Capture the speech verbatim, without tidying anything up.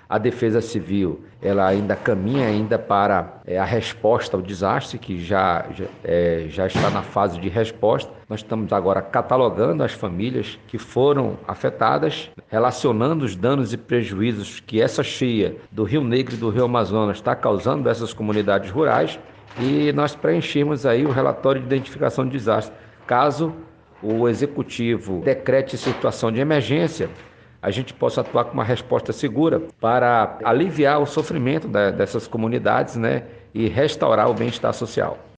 A Defesa Civil, ela ainda caminha ainda para é, a resposta ao desastre, que já, já, é, já está na fase de resposta. Nós estamos agora catalogando as famílias que foram afetadas, relacionando os danos e prejuízos que essa cheia do Rio Negro e do Rio Amazonas está causando a essas comunidades rurais, e nós preenchemos aí o relatório de identificação de desastre. Caso o Executivo decrete situação de emergência, a gente possa atuar com uma resposta segura para aliviar o sofrimento da, dessas comunidades, né, e restaurar o bem-estar social.